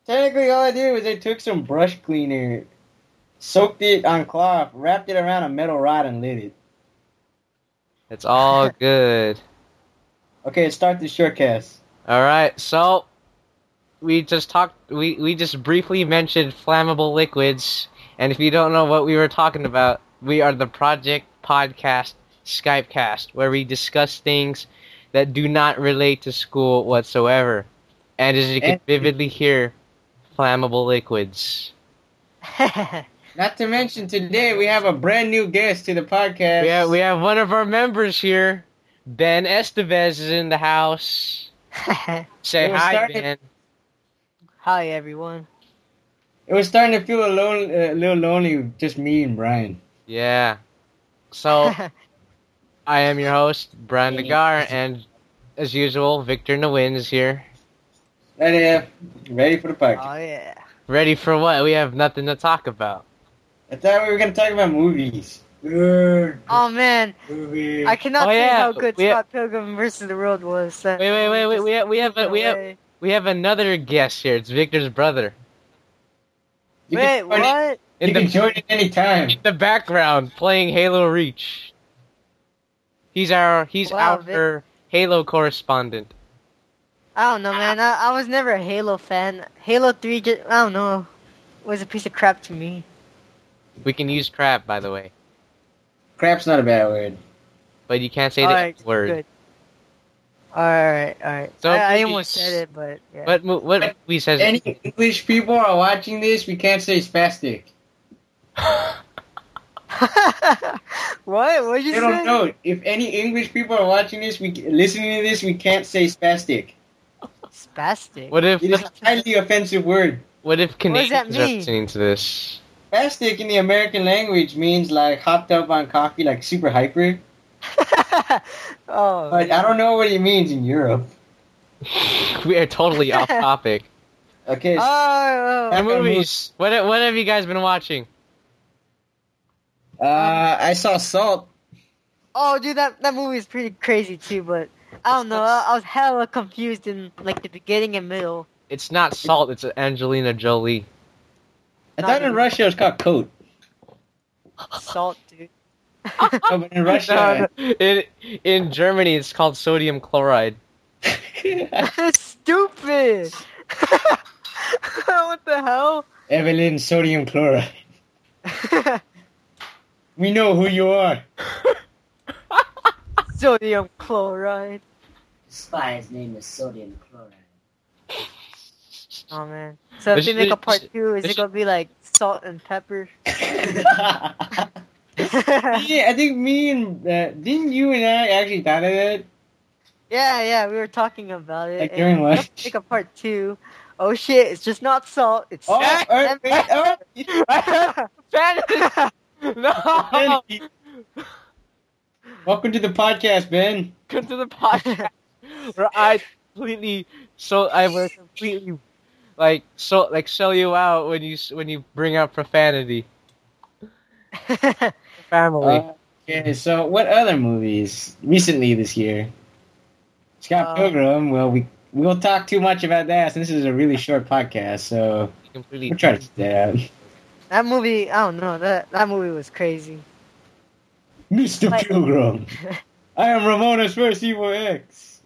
Technically, all I did was I took some brush cleaner, soaked it on cloth, wrapped it around a metal rod, and lit it. It's all good. Okay, let's start the shortcast. All right, so we just briefly mentioned flammable liquids, and if you don't know what we were talking about, we are the Project Podcast Skypecast, where we discuss things that do not relate to school whatsoever. And as you can vividly hear, flammable liquids. Not to mention, today we have a brand new guest to the podcast. We have one of our members here. Ben Estevez is in the house. Say hi, Ben. Hi, everyone. It was starting to feel a little lonely with just me and Brian. Yeah. So, I am your host, Brian Nagar, and as usual, Victor Nguyen is here. Ready for the podcast. Oh, yeah. Ready for what? We have nothing to talk about. I thought we were going to talk about movies. Oh, man. Movies. I cannot say how good Scott Pilgrim vs. the World was. Wait. We have another guest here. It's Victor's brother. Wait, what? You can join at any time. In the background, playing Halo Reach. He's our Halo correspondent. I don't know, man. I was never a Halo fan. Halo 3, I don't know, was a piece of crap to me. We can use crap, by the way. Crap's not a bad word. But you can't say the word. Good. Alright. So I almost said it, but yeah. What we says? Any English people are watching this, we can't say spastic. What? What'd you say? I don't know. If any English people are watching this, listening to this, we can't say spastic. Spastic? What if... It is a highly offensive word. What if Canadians are listening to this? Spastic in the American language means like hopped up on coffee, like super hyper. Oh. But I don't know what it means in Europe. We are totally off topic. Okay. The movies. What have you guys been watching? I saw Salt. Oh, dude, that movie is pretty crazy too, but I don't know. I was hella confused in like the beginning and middle. It's not Salt. It's Angelina Jolie. I thought in Russia it was called Coat. Salt, dude. Oh, but in Russia, in Germany, it's called sodium chloride. Stupid. What the hell? Evelyn, sodium chloride. We know who you are. Sodium chloride. The spy's name is sodium chloride. Oh man. So if they make a part 2, is it gonna be like salt and pepper? Yeah, I think me and didn't you and I actually thought of that? Yeah, we were talking about it. Like during lunch. Make a part 2. Oh shit! It's just not salt. It's salt and pepper. No. Welcome to the podcast, Ben. Welcome to the podcast. Where I will completely sell you out when you bring up profanity. Family. Okay, so what other movies recently this year? Scott Pilgrim. Well, we won't talk too much about that since this is a really short podcast. So we'll try to stay out. That movie, I don't know. That movie was crazy. Mr. Pilgrim. I am Ramona's first evil ex.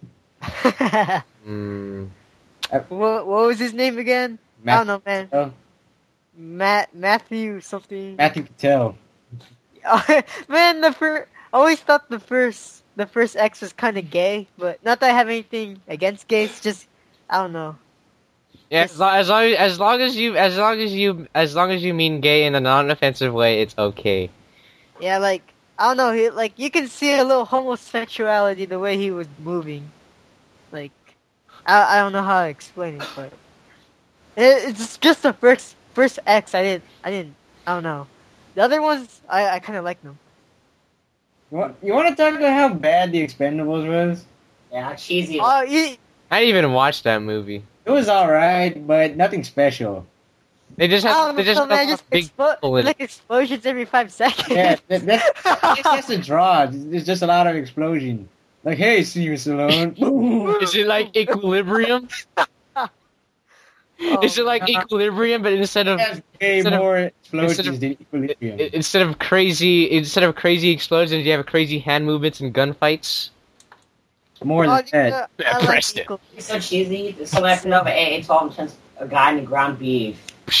What was his name again? I don't know, man. Matthew something. Matthew Patel. Man, I always thought the first ex was kind of gay, but not that I have anything against gays. Just I don't know. Yeah, as long as you mean gay in a non-offensive way, it's okay. Yeah, like I don't know. You can see a little homosexuality the way he was moving. Like I don't know how to explain it, but it's just the first ex. I don't know. The other ones, I kind of like them. You want to talk about how bad The Expendables was? Yeah, how cheesy. Oh, I didn't even watch that movie. It was alright, but nothing special. They just have big like explosions every 5 seconds. Yeah, that's a draw. There's just a lot of explosion. Like, hey, Steven Stallone. Is it like Equilibrium? Oh Is it like Equilibrium, but instead of It has way instead of- more explosions instead of- than Equilibrium. instead of crazy explosions, you have crazy hand movements and gunfights? More than that. I like Pressed it. Equal- It's so cheesy. So like another AA-12 turns a guy into ground beef.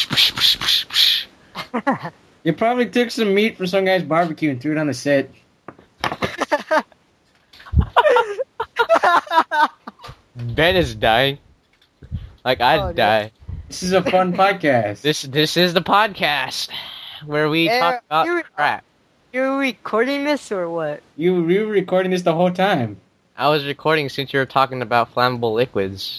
You probably took some meat from some guy's barbecue and threw it on the set. Ben is dying. Like I'd Oh, no. die. This is a fun podcast. This is the podcast where we Yeah, talk about you're- crap. You're recording this or what? You were recording this the whole time. I was recording since you were talking about flammable liquids.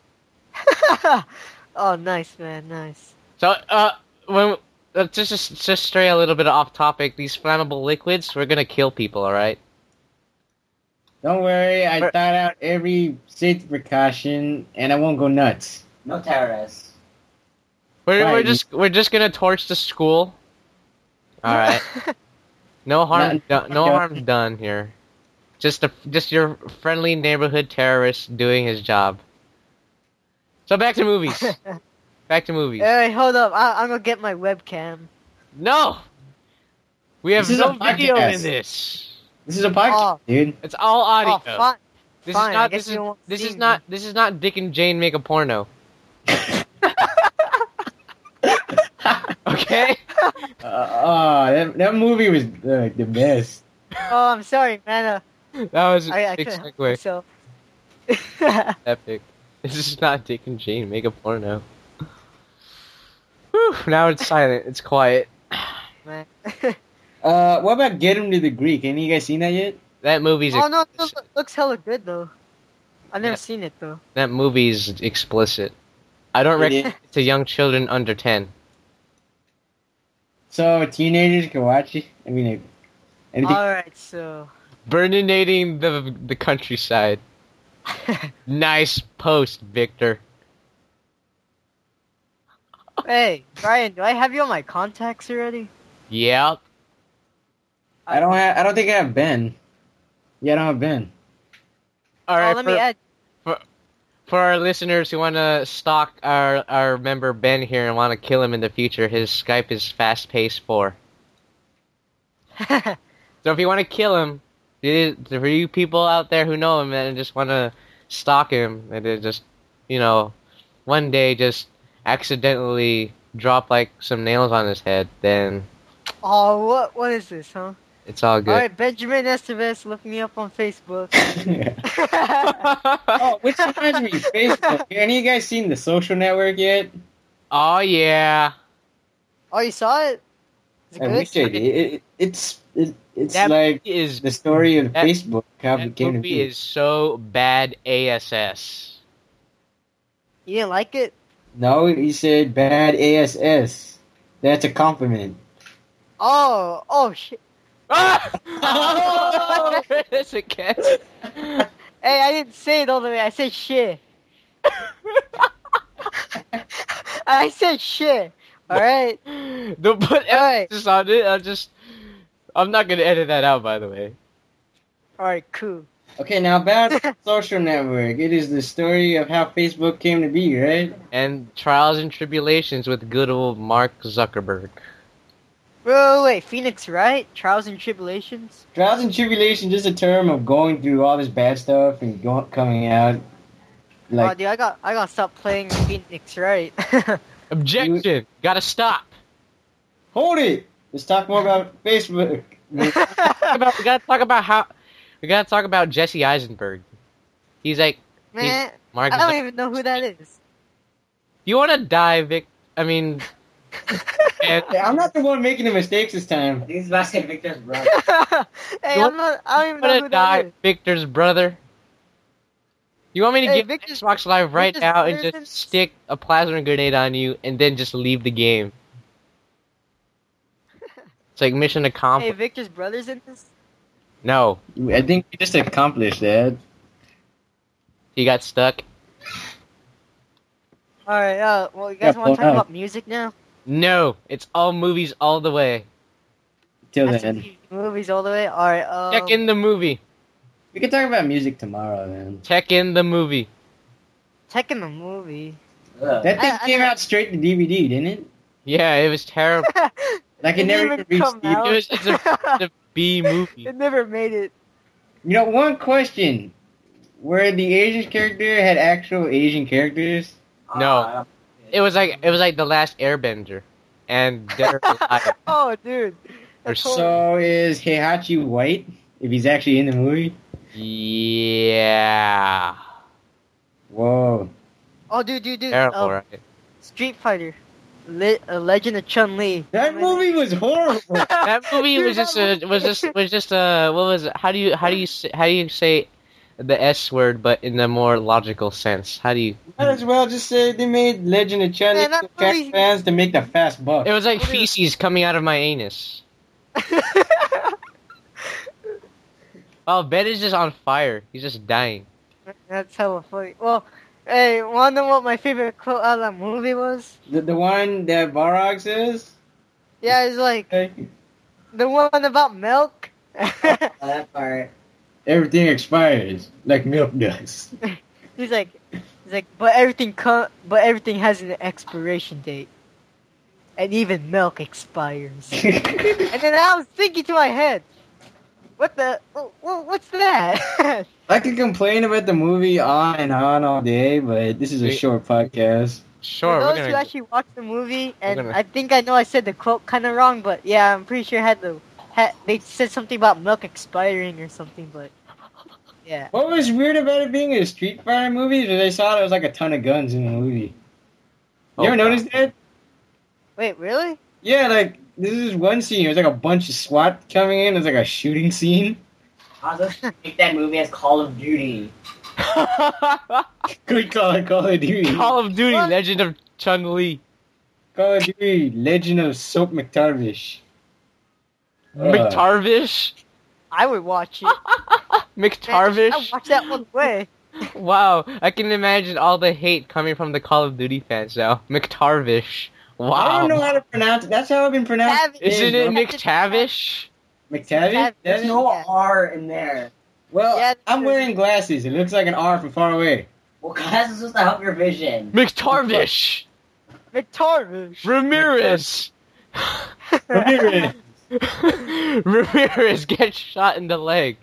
Oh, nice, man, nice. So, when just stray a little bit off topic, these flammable liquids, we're gonna kill people, all right? Don't worry, I But- thought out every safety precaution, and I won't go nuts. No terrorists. We're Right. we're just gonna torch the school. All right. No harm no harm done here. Just your friendly neighborhood terrorist doing his job. So back to movies. Back to movies. Hey, hold up. I'm gonna get my webcam. No. We have This is no a video podcast. in this. This is a podcast, Oh. dude. It's all audio. Oh, fine. This fine, is I not guess you won't this see is me. not this is not Dick and Jane make a porno. Okay? That movie was the best. Oh, I'm sorry, man. That was a I big couldn't help segue. myself. Epic. This is not Dick and Jane make a porno. Whew, now it's silent. It's quiet. Man. What about Get Him to the Greek? Any of you guys seen that yet? That movie's Oh no, it looks hella good though. I've never Yeah. seen it though. that movie's explicit. I don't It recommend is. it to young children under 10. So teenagers can watch it. I mean, anything. Alright, so. Burninating the countryside. Nice post, Victor. Hey, Brian, do I have you on my contacts already? Yep. I don't think I have Ben. Yeah, I don't have Ben. All right. Let me add. For our listeners who want to stalk our member Ben here and want to kill him in the future, his Skype is fastpace4. So if you want to kill him, for you people out there who know him and just want to stalk him, and then just, one day just accidentally drop like some nails on his head, then Oh, what is this, huh? it's all good. Alright, Benjamin Estevez, look me up on Facebook. Oh, which reminds me, Facebook. Any of you guys seen The Social Network yet? Oh yeah. Oh, you saw it? Is it I good? wish I did. It's That like movie is the story of that- Facebook. How it that came to movie be. is so bad ASS. You didn't like it? No, he said bad ASS. That's a compliment. Oh shit. Ah! It's a cat. Hey, I didn't say it all the way. I said shit. I said shit. Alright? Don't put Alright. emphasis on it. I'm not gonna edit that out, by the way. Alright, cool. Okay, now about The Social Network. It is the story of how Facebook came to be, right? And trials and tribulations with good old Mark Zuckerberg. Wait, Phoenix Wright? Trials and Tribulations? Trials and tribulations is a term of going through all this bad stuff and coming out. Oh, Like, dude, I gotta stop playing Phoenix Wright. Objection! Gotta stop! hold it! Let's talk more about Facebook. We gotta talk about Jesse Eisenberg. He's like, Man, Mark I don't Zuck- even know who that is. You wanna die, Vic? I mean, and Yeah, I'm not the one making the mistakes this time. I think it's about to say Victor's brother. Hey, You I don't even know wanna who die, that is. Victor's brother? You want me to Hey, get Victor's- Xbox Live right Victor's now and brother- just stick a plasma grenade on you and then just leave the game? It's like mission Hey, accomplished. Victor's brother's in this? No, I think we just accomplished that. he got stuck. Alright, well, you guys Yeah, want to talk well, about music now? No, it's all movies all the way. Till That's then. movies all the way? Alright, Check in the movie. We can talk about music tomorrow, then. Check in the movie. Tekken the movie. That thing came out straight to DVD, didn't it? Yeah, it was terrible. Like it never even reached come DVD. out. It was just a B movie. It never made it. You know, one question: where the Asian character had actual Asian characters? No. It was like the last Airbender, and Dead or Alive. Oh, dude. That's So- So is Heihachi white if he's actually in the movie? Yeah. Whoa! Oh, dude. Terrible, right? Street Fighter. Legend of Chun-Li. That movie was horrible. That movie Dude, was just what was it? How do you say the S word but in a more logical sense? How do you? Might as well just say they made Legend of Chun-Li Man, that for fast movie- fans to make the fast buck. It was like feces coming out of my anus. Oh, Ben is just on fire. He's just dying. That's hella funny. Well, hey, wanna know what my favorite quote out of that movie was? The one that Barog says? Yeah, it's like, Hey, the one about milk. That part. everything expires like milk does. He's like, but everything has an expiration date. And even milk expires. And then I was thinking to my head, what's that? I could complain about the movie on and on all day, but this is a short podcast. Sure, For we're those who gonna. actually watched the movie, and gonna- I think I know I said the quote kind of wrong, but yeah, I'm pretty sure they said something about milk expiring or something, but yeah. What was weird about it being a Street Fighter movie is I saw there was like a ton of guns in the movie. You Oh, ever God. noticed that? Wait, really? Yeah, like, this is one scene. It was like a bunch of SWAT coming in. It was like a shooting scene. I was gonna make that movie as Call of Duty. Good call it Call of Duty. Call of Duty: What? Legend of Chun-Li. Call of Duty, Legend of Soap McTarvish. McTarvish. I would watch it. I McTarvish. watch that one way. Wow, I can imagine all the hate coming from the Call of Duty fans now. McTarvish. I Wow. don't know how to pronounce it. That's how I've been pronounced. Isn't it Yeah. McTavish? McTavish? There's no R in there. Well, Yeah, I'm wearing glasses. It looks like an R from far away. Well, glasses is supposed to help your vision. McTarvish. McTarvish. Ramirez. Ramirez. Ramirez gets shot in the leg.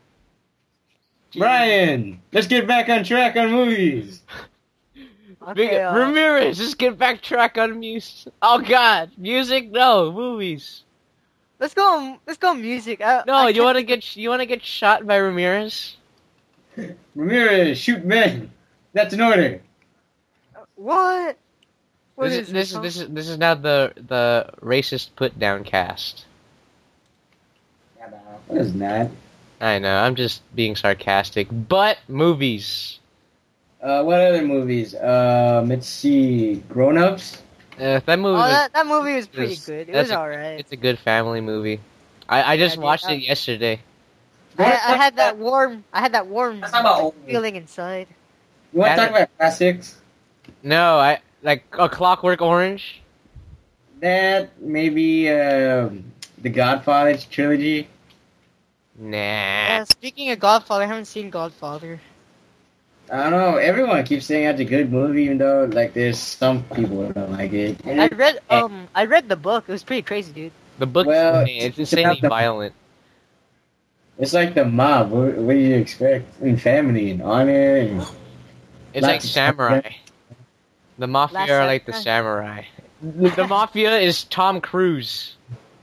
Brian, let's get back on track on movies. Okay, Ramirez, just get back track on music. Oh God, music? No, movies. let's go music. No, you wanna get shot by Ramirez? Ramirez, shoot men. That's an order. What? What This is is now the racist put down cast. Yeah, but, What is that? I know, I'm just being sarcastic. But movies. What other movies? Let's see. Grown Ups? That movie. Oh, was, that movie was pretty was- good. It that's was a- alright. It's a good family movie. I just Yeah, dude, watched it yesterday. I had that warm That's not about old. feeling inside. You want to talk about classics? No, I like A Clockwork Orange. That, maybe The Godfather trilogy. Nah. Yeah, speaking of Godfather, I haven't seen Godfather. I don't know. Everyone keeps saying that's a good movie, even though like there's some people who don't like it. And I read the book. It was pretty crazy, dude. The book's Well, it's it's insanely about the- violent. it's like the mob. What do you expect? In family and honor. And... It's like Lots of samurai. The mafia Last are like the Samurai. samurai. The mafia is Tom Cruise.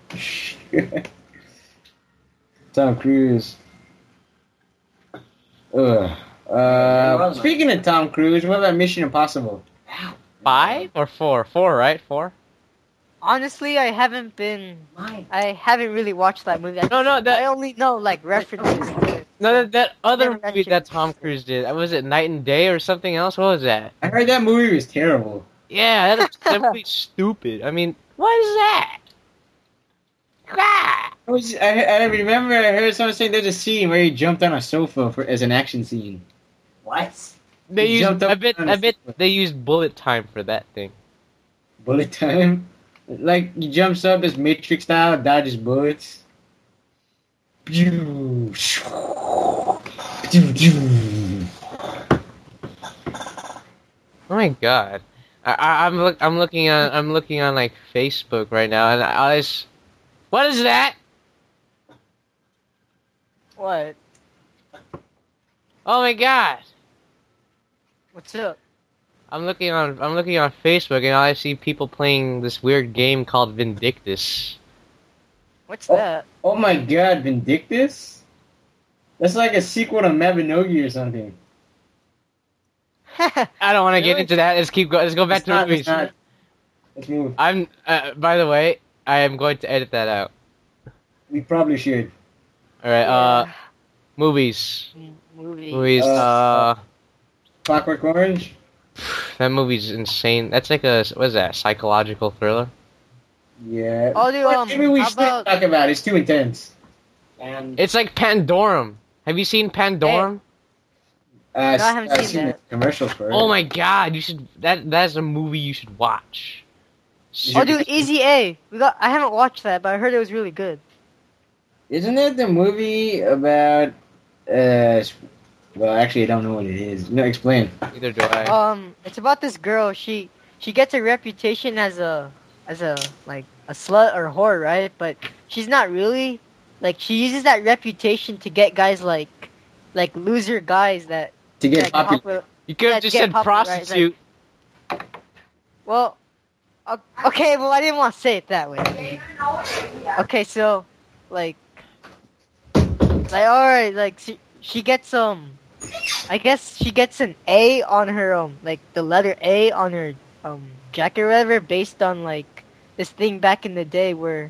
Tom Cruise. Ugh. Speaking of Tom Cruise, what about Mission Impossible? 5 or 4? 4, right? 4? Honestly, I haven't really watched that movie. No, I that only know like references to it. no, that other Never movie mentioned that it. Tom Cruise did. Was it Night and Day or something else? What was that? I heard that movie was terrible. Yeah, that movie's stupid. I mean, what is that? Ah! I remember I heard someone saying there's a scene where he jumped on a sofa as an action scene. What? They He used. jumped up I bet on the sofa. they used bullet time for that thing. Bullet time? Like, he jumps up as Matrix style, dodges bullets. Pew, shoo, pew, pew. Oh my god. I'm looking on like Facebook right now, and what is that? What? Oh my god! What's up? I'm looking on Facebook, and I see people playing this weird game called Vindictus. What's that? Oh my god, Vindictus? That's like a sequel to Mabinogi or something. I don't want to get Really? into that. Let's go back It's to not, movies. it's not. Let's move. By the way, I am going to edit that out. We probably should. All right. Yeah. Movies. Movie. Movies. Clockwork Orange? That movie's insane. That's like what is that? Psychological thriller. Yeah. Oh, dude, Maybe we how should about- talk about it. It's too intense. And It's like Pandorum. Have you seen Pandorum? I've haven't seen the that. commercials for it. Oh my god, you should. That's a movie you should watch. Oh, dude, Easy A. I haven't watched that, but I heard it was really good. Isn't it the movie about, well, actually, I don't know what it is. No, explain. Neither do I. It's about this girl. She gets a reputation as a like a slut or a whore, right? But she's not really. Like, she uses that reputation to get guys like loser guys that To get popular. You could yeah, have just get said popular, right? prostitute. Well, okay, well, I didn't want to say it that way. Okay, so, like, alright, like, she gets, I guess she gets an A on her, like, the letter A on her, jacket or whatever, based on, like, this thing back in the day where,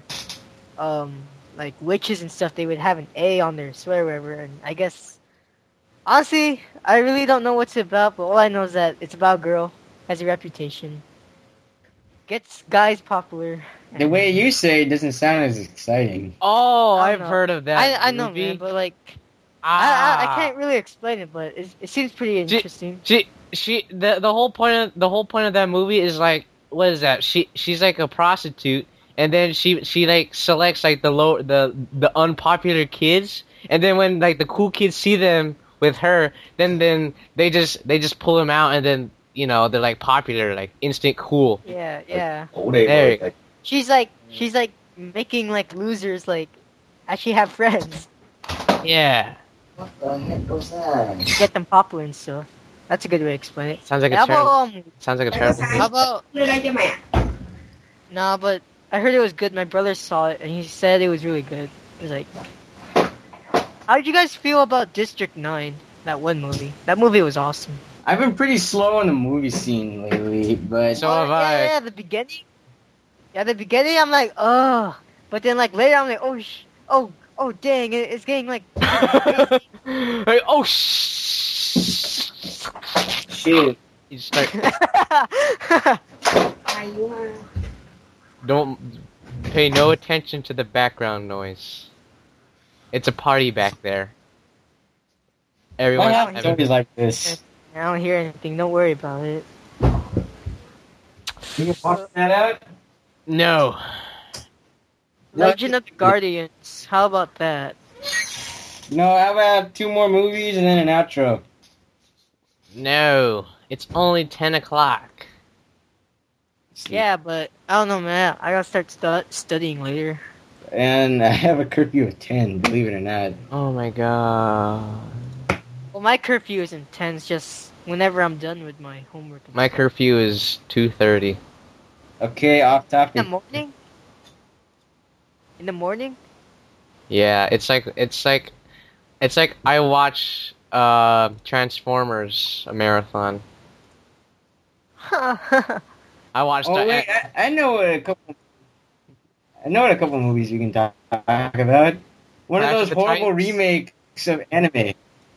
like, witches and stuff, they would have an A on their sweater or whatever, and I guess, honestly, I really don't know what it's about, but all I know is that it's about a girl, has a reputation, gets guys popular. The way you say it doesn't sound as exciting. Oh, I I've don't know. heard of that. I know, movie. man, but like, Ah. I can't really explain it, but it seems pretty interesting. The whole point of that movie is like, what is that? She's like a prostitute, and then she like selects like the unpopular kids, and then when like the cool kids see them with her, then they just pull them out, and then they're like popular, like instant cool. Yeah. There you go. She's like making like losers like actually have friends, Yeah, What the heck was that? get them popular and stuff. That's a good way to explain it. sounds like How a terrible. about Sounds like a terrible. how about what did I get my? nah? But I heard it was good. My brother saw it and he said it was really good. He was like, how did you guys feel about District 9? That one movie. That movie was awesome. I've been pretty slow on the movie scene lately, but So have I. Yeah, the beginning. Yeah, the beginning. I'm like, oh, but then like later, I'm like, oh, dang, it's getting like. Hey, oh shit. You start. Don't pay no attention to the background noise. It's a party back there. Why Everyone's have having. movies like this? I don't hear anything. Don't worry about it. You can watch that out? No. Legend of the Guardians. How about that? No, how about 2 more movies and then an outro? No. It's only 10 o'clock. Yeah, but I don't know, man. I gotta start studying later. And I have a curfew of 10, believe it or not. Oh my god. Well, my curfew is intense. Just whenever I'm done with my homework. My curfew is 2:30. Okay, off In topic. the morning. In the morning. Yeah, it's like I watch Transformers a marathon. I watched Oh wait, I know a couple movies we can talk about. One of Attack those of the horrible Titans? remakes of anime.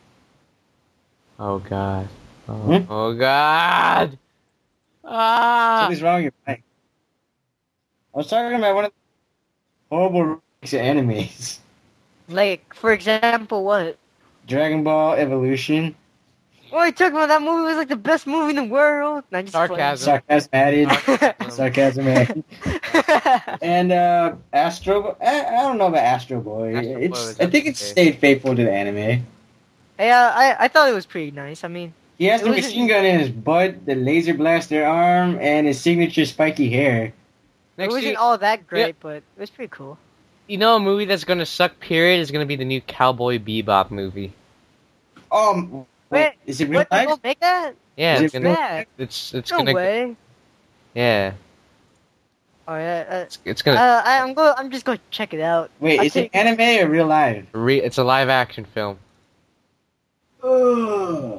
Oh god. Oh, Hmm? oh god. Ah. Something's wrong with your mic. I was talking about one of the horrible remakes of animes. Like, for example, what? Dragon Ball Evolution. What are you talking about? That movie was like the best movie in the world. No, I'm just Sarcasm. Sarcasm added. playing. Sarcasm added. And Astro. I don't know about Astro Boy. Astro Boy was I think it's okay. stayed faithful to the anime. Yeah, I thought it was pretty nice. I mean, He has It the wasn't- machine gun in his butt, the laser blaster arm, and his signature spiky hair. It Next wasn't thing, all that great, but it was pretty cool. you know, a movie that's gonna suck. Period is gonna be the new Cowboy Bebop movie. Wait, is it real What? They life? gonna make that? Yeah, Is it's it gonna. Bad. It's No gonna. way. Yeah, Oh yeah. it's gonna. I'm just gonna check it out. Wait, I is it think- anime or real life? It's a live action film. Ugh.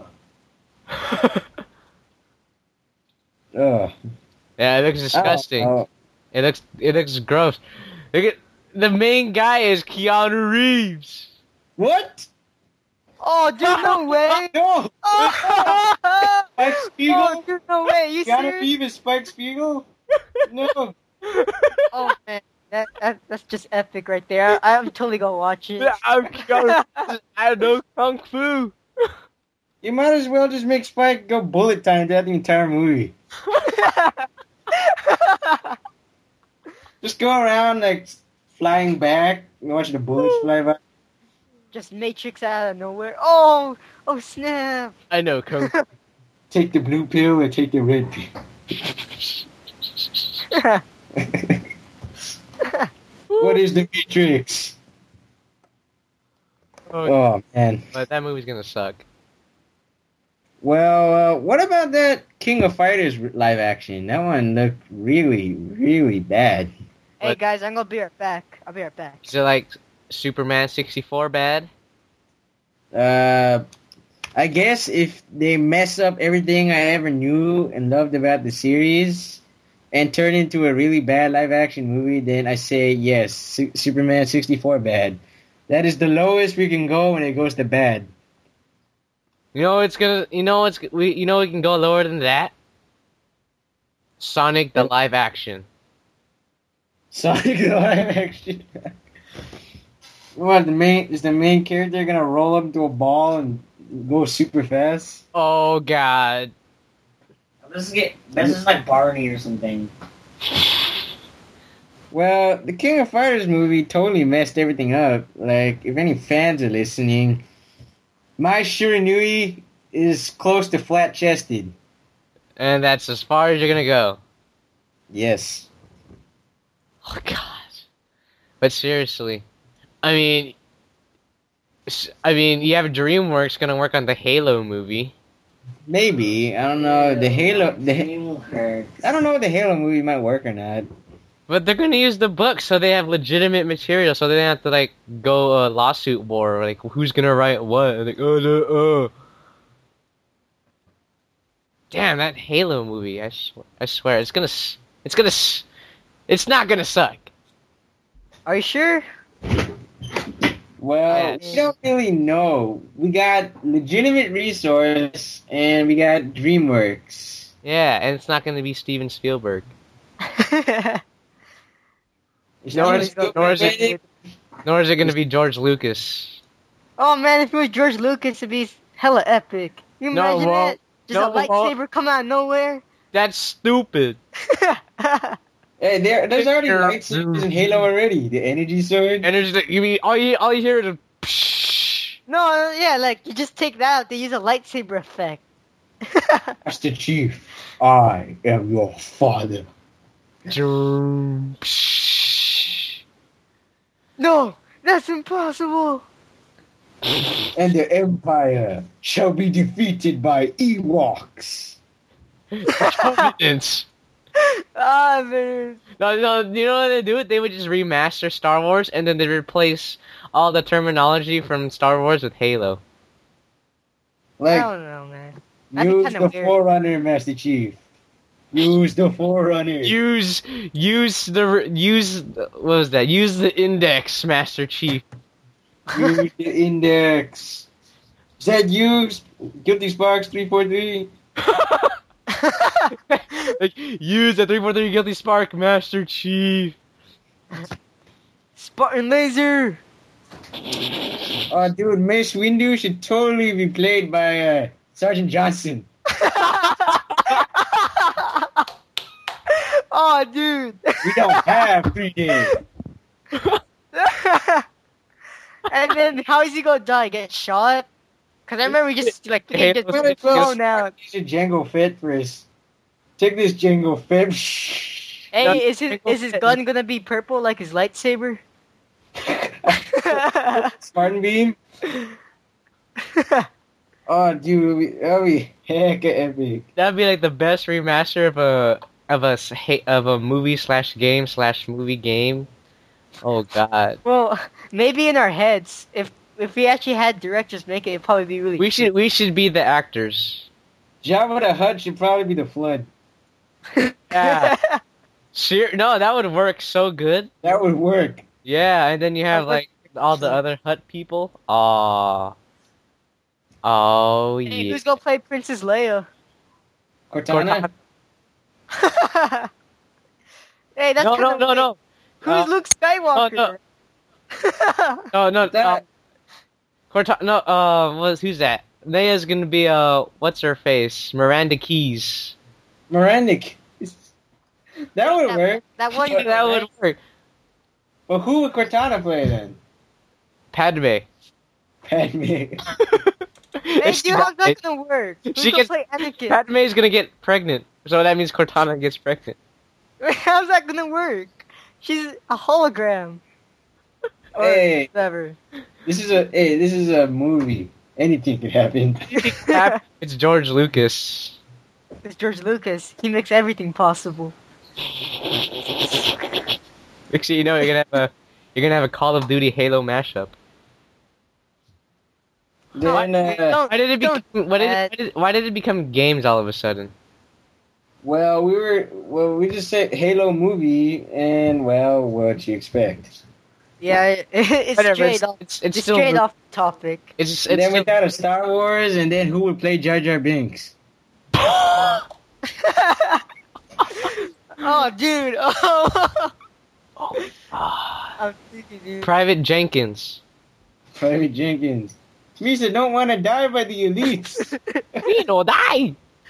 Ugh. Yeah, it looks disgusting. Oh, It looks gross. Look at the main guy is Keanu Reeves. what? Oh, dude, no way. No! Oh, Spike Spiegel? oh, dude, no way. You Keanu serious? Reeves is Spike Spiegel? No. Oh man, that's just epic right there. I'm totally gonna watch it. I know kung fu. You might as well just make Spike go bullet time throughout the entire movie. Just go around like flying back and watch the bullets fly by. Just Matrix out of nowhere. Oh snap! I know kung fu. Take the blue pill or take the red pill. What is the Matrix? Oh man. But that movie's gonna suck. Well, what about that King of Fighters live action? That one looked really, really bad. Hey What? guys, I'm gonna be right back. I'll be right back. Is it like Superman 64 bad? I guess if they mess up everything I ever knew and loved about the series and turn into a really bad live action movie, then I say yes, Superman 64 bad. That is the lowest we can go when it goes to bad. We can go lower than that. Sonic the live action. Sonic the live action. What, is the main character gonna roll up into a ball and go super fast? Oh god. This is like Barney or something. Well, the King of Fighters movie totally messed everything up. Like, if any fans are listening, Mai Shiranui is close to flat-chested. And that's as far as you're gonna go. Yes. Oh god. But seriously, I mean, you have DreamWorks gonna work on the Halo movie. Maybe. I don't know. The Halo... Hurts. I don't know if the Halo movie might work or not. But they're gonna use the book, so they have legitimate material, so they don't have to like go a lawsuit war, like who's gonna write what? Like Damn, that Halo movie! I swear, it's not gonna suck. Are you sure? Well, Yes. we don't really know. We got legitimate resource, and we got DreamWorks. Yeah, and it's not gonna be Steven Spielberg. Nor is Nor is it gonna be George Lucas. Oh man, if it was George Lucas, it'd be hella epic. You No, imagine well, that? Just no, a well- lightsaber come out of nowhere. That's stupid. Hey, there's already lightsabers in Halo already. The energy sword. And there's like, all you hear is a psh. No, yeah, like you just take that out. They use a lightsaber effect. Master Chief, I am your father. Psh. No, that's impossible. And the Empire shall be defeated by Ewoks. Confidence. Ah, man. No, you know what they do? They would just remaster Star Wars and then they replace all the terminology from Star Wars with Halo. I Like, don't know, man. That'd be use kinda the weird. Forerunner, Master Chief. Use the Forerunner. Use what was that? Use the index, Master Chief. Use the index. Said use Guilty Sparks 343. Like, use the 343 Guilty Spark, Master Chief. Spartan laser. Oh, dude, Mace Windu should totally be played by Sergeant Johnson. Oh, dude. We don't have 3 days. And then how is he gonna die? Get shot? Cause I remember just like Halo just six blown out. Use a Django Fett first. Take this Django Fett. Hey, is his gun gonna be purple like his lightsaber? Spartan Beam. Oh, dude, that'd be hecka epic. That'd be like the best remaster of a movie/game/movie game. Oh god. Well, maybe in our heads, if we actually had directors make it, it'd probably be really. We should be the actors. Jabba the Hutt should probably be the Flood. Yeah. No, that would work so good. That would work. Yeah, and then you have like all the other Hut people. Aw. Oh Hey, yeah. who's gonna play Princess Leia? Cortana. Hey, that's No, kinda weird. no. Who's Luke Skywalker? No. That- Who's that? Leia's gonna be what's her face? Miranda Keys. Miranda. That would work. That one. That girl, would right? work. But who would Cortana play then? Padme. Padme. Hey, dude, how's that gonna work? Who's She gonna gets- play Anakin? Padme's gonna get pregnant, so that means Cortana gets pregnant. How's that gonna work? She's a hologram. Or Hey, whatever. this is a movie. Anything could happen. It's George Lucas. It's George Lucas. He makes everything possible. Actually, you know you're gonna have a Call of Duty Halo mashup. Then, Don't- Why did it don't become? do Why did it become games all of a sudden? well, we just said Halo movie, and well, what you expect? Yeah, it's Whatever. straight off. It's It's still straight off topic. It's And then we still, thought of Star Wars, and then who would play Jar Jar Binks? Oh, dude. Oh. Ah. I'm thinking, dude. Private Jenkins. Private Jenkins. Misa don't want to die by the elites. We don't die.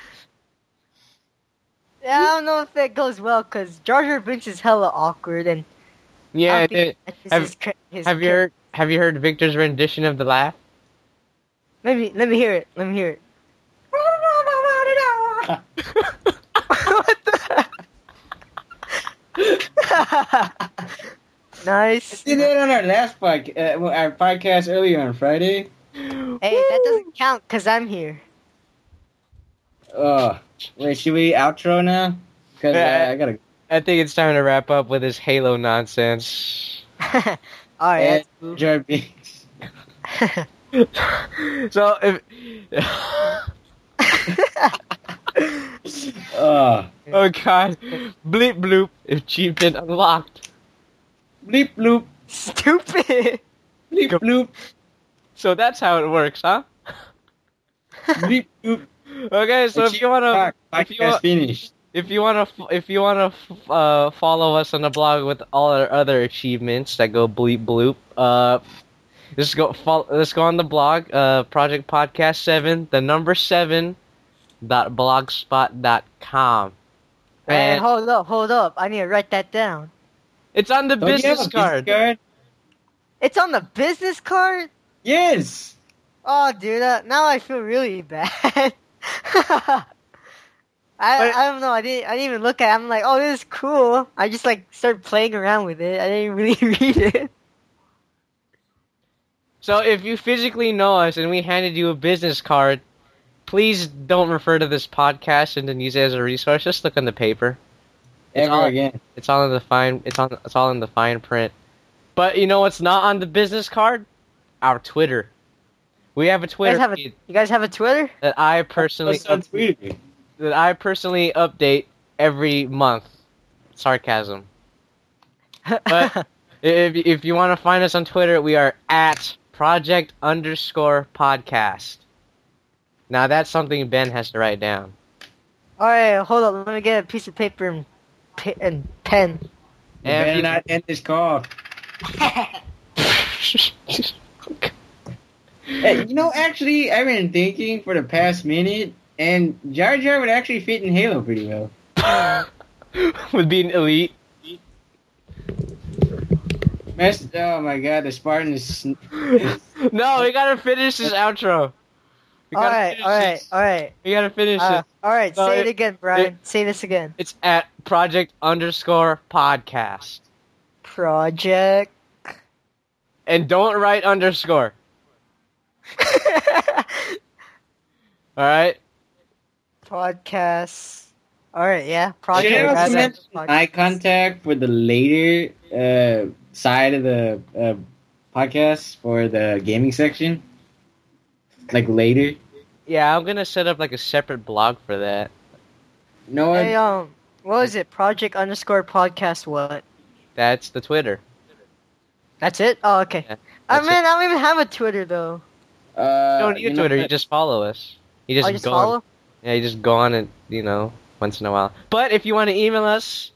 Yeah, I don't know if that goes well because Jar Jar Binks is hella awkward and Yeah. I don't think that have- matches his Have you heard Victor's rendition of the laugh? Let me hear it. Let me hear it. What the? Nice. Did that on our last our podcast earlier on Friday. Hey, that doesn't count because I'm here. Wait, should we outro now? Because Yeah. I gotta. I think it's time to wrap up with this Halo nonsense. Alright. And Jar Binks. So if oh god, bleep bloop achievement unlocked. Bleep bloop. Stupid. Bleep bloop. So that's how it works, huh? Bleep bloop. Okay, so if you wanna Podcast finished. if you wanna follow us on the blog with all our other achievements that go bleep bloop, let's go on the blog, Project Podcast 7, the number 7.blogspot.com. Hey, And hold up. I need to write that down. it's on the Don't you have business a card. card? It's on the business card? Yes. Oh, dude, now I feel really bad. I don't know. I didn't even look at it. I'm like, oh, this is cool. I just like started playing around with it. I didn't really read it. So if you physically know us and we handed you a business card, please don't refer to this podcast and then use it as a resource. Just look on the paper. It's Ever all- again. It's all in the fine. It's all in the fine print. But you know what's not on the business card? Our Twitter. We have a Twitter feed You guys have a Twitter? that I personally What's on Twitter? update every month. Sarcasm. But if you want to find us on Twitter, we are at project_podcast. Now that's something Ben has to write down. Alright, hold on. Let me get a piece of paper and pen. You better not end this call. Hey, actually, I've been thinking for the past minute, and Jar Jar would actually fit in Halo pretty well. Would be an elite. Oh my god, the Spartan is. No, we gotta finish this outro. We gotta Alright, finish alright, this. alright. We gotta finish it. Alright, No, say it it- again, Brian. Say this again. It's at project_podcast. Project. And don't write underscore. Alright? Podcast. Alright, yeah. Should Project. I also Podcast. mention eye contact for the later side of the podcast for the gaming section? Like later? Yeah, I'm gonna set up like a separate blog for that. No one. Hey, what was it? Project_podcast what? That's the Twitter. That's it? Oh, okay. Yeah, I that's mean, I don't even have a Twitter though. You don't need you a know Twitter, you what? just follow us. You just, I just go follow? On, yeah, you just go on and, once in a while. But if you want to email us,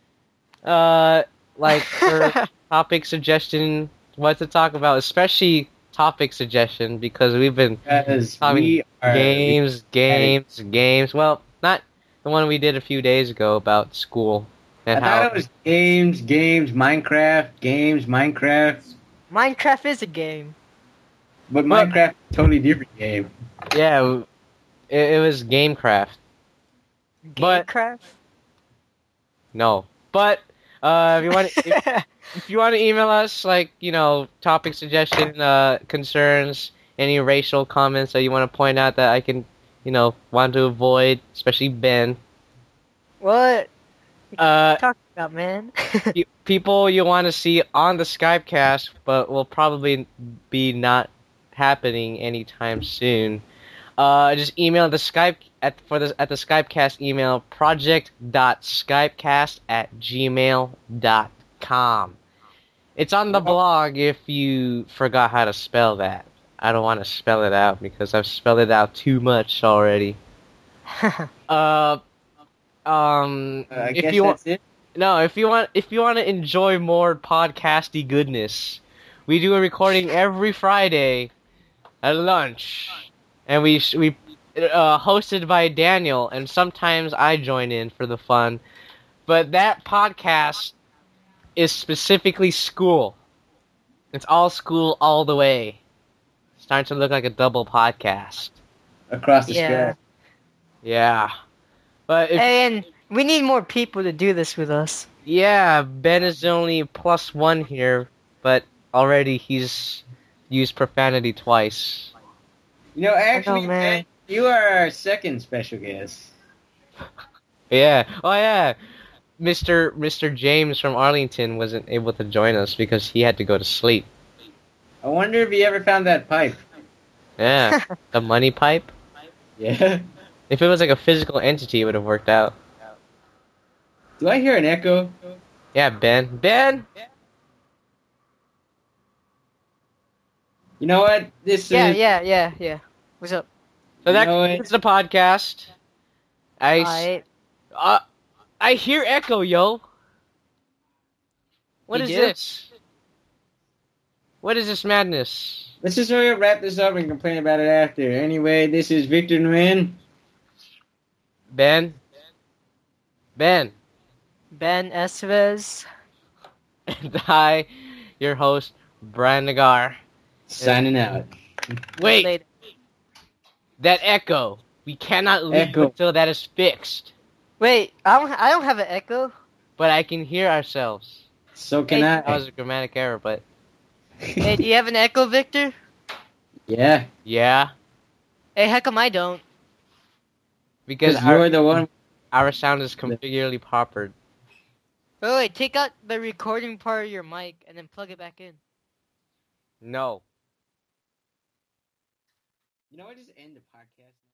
like for topic suggestion, what to talk about, especially topic suggestion, because we've been Because talking we are games. Well, not the one we did a few days ago about school I and thought how it was games, Minecraft, Minecraft is a game. but Well- Minecraft totally different game. yeah, it was Gamecraft. But- Gamecraft? No, but if you want if you want to email us, like, topic suggestion, concerns, any racial comments that you want to point out that I can, want to avoid, especially Ben. What? Uh, Talking about, man? people you want to see on the Skypecast, but will probably be not happening anytime soon. Just email the Skype at the Skypecast email project.skypecast@gmail.com. It's on the blog if you forgot how to spell that. I don't want to spell it out because I've spelled it out too much already. I If guess you want, that's it. no, if you want to enjoy more podcasty goodness, we do a recording every Friday at lunch, and we hosted by Daniel, and sometimes I join in for the fun. But that podcast is specifically school. It's all school all the way. It's starting to look like a double podcast. Across the Yeah. sky. Yeah, but if, And we need more people to do this with us. yeah, Ben is the only +1 here, but already he's used profanity twice. Actually, man. man, you are our second special guest. Yeah. Oh yeah. Mr. James from Arlington wasn't able to join us because he had to go to sleep. I wonder if he ever found that pipe. Yeah. The money pipe. Yeah. If it was like a physical entity, it would have worked out. Do I hear an echo? Yeah, Ben. Ben. You know what? This is. Yeah. What's up? So that You know what? concludes the podcast. I hear echo, yo. What You is do? this? What is this madness? Let's just hurry up, wrap this up, and complain about it after. Anyway, this is Victor Nguyen. Ben. Ben Esves. And I, your host, Brian Nagar. Signing out. Wait, Later. that echo. We cannot leave Echo. until that is fixed. Wait, I don't have an echo. But I can hear ourselves. So can Hey, That I. was a grammatic error, but Hey, do you have an echo, Victor? Yeah. yeah. Hey, how come I don't? Because Because you're the one. our sound is configurably proper. Wait, take out the recording part of your mic and then plug it back in. No. You know what? Just end the podcast.